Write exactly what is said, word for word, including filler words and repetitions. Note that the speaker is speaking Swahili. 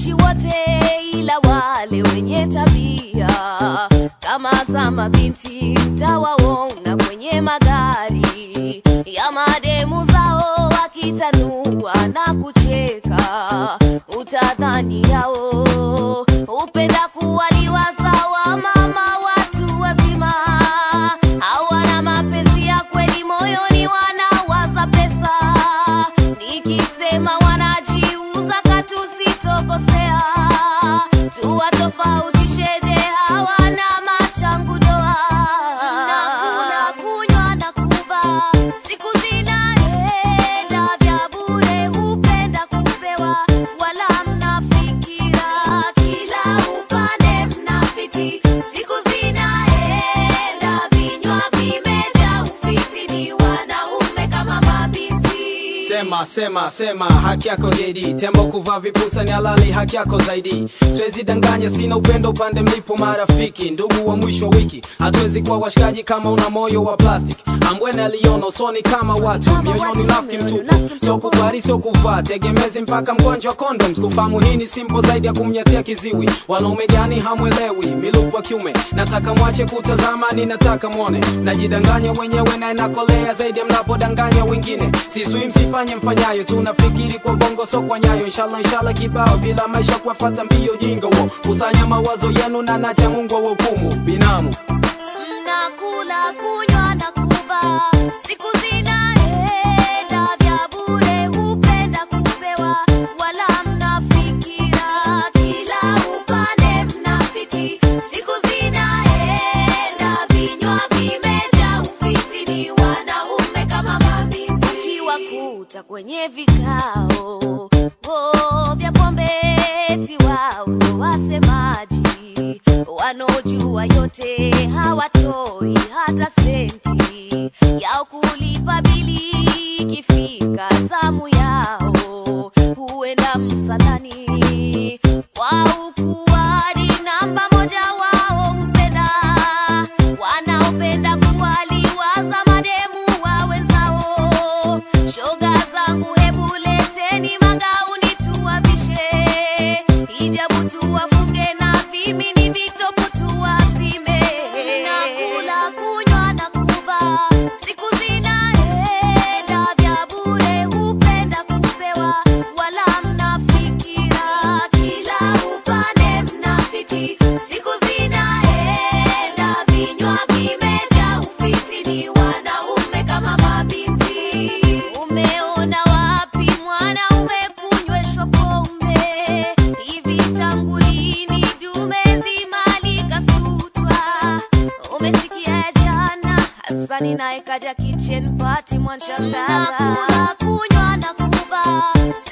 Hawafichi wote ila wale wenye tabia kama za mabinti utawaona kwenye magari ya mademu zao wakitanua na kucheka, utadhani yao upenda kuwaliwa sawa mama watu wazima. Hawana mapenzi ya kweli, moyoni wanawaza pesa. Nikisema wanajiuza katusitokosea, tuwatofautisheje hawana machangu doa. Nakula kunywa na kuva, siku zinaenda vya bure, hupenda kupewa wala mnafikira kila upande mnafiti. Siku zinaenda vinywa vimeja ufiti, ni wanaume kama mabinti. Sema, sema, sema, haki yako J-D. Tembo kuvaa vipusa ni halali, haki yako zaidi. Siwezi danganya, sina upendo upande mlipo marafiki. Ndugu wa mwisho wa wiki, hatuwezi kuwa washikaji kama una moyo wa plastic. Ambwene aliona usoni kama watu, mioyoni nafiki mtupu. So kubari, so kuvaa, tegemezi mpaka mgonjwa condoms. Kufamu hii ni simple zaidi ya kumnyatia kiziwi. Wanaume gani hamwelewi, milupu wa kiume. Nataka mwache kutazama, ni nataka muone. Najidanganya wenyewe na inakolea zaidi mnapodanganya wengine. Sisui msifanye mfanyayo, tunafikiri kwa bongo so kwa nyayo. Inshallah, inshallah kibao, bila maisha kufuata mbio jinga wo. Kusanya mawazo yenu na nacha Mungu wa hukumu. Binamu mnakula kunywa na kuva, siku zinaenda vya bure, hupenda kupewa wala mnafikira kila upande mnafiti. Siku zinaenda vinywa vimeja ufiti, ni wanaume kama mabinti. Ukiwakuta kwenye vikao oh, vya pombe eti wao ndo wasemaji, wanojua yote hawatoi hata senti yao kulipa bili. Ikifika zamu yao huenda msalani kwa ukuari. Namba moja wao upenda, wanaopenda kuwaliwa za mademu wa wenzao. Shoga zangu hebu leteni magauni tuwavishe, hijabu tuwafunge na vimini vitopu tuwazime. Nakula kunywa na kuva, siku zinaenda vya bure, hupenda kupewa wala mnafikira kila upande mnafiti. Siku zinaenda vinywa vimeja ufiti, ni wanaume kama mabinti. Umeona wapi mwanaume kunyweshwa pombe? Hivi tangu lini dume zima likasutwa? Umesikia jana Hasani naye kaja kitchen party mwanshangaza. Nakula kunywa na kuva,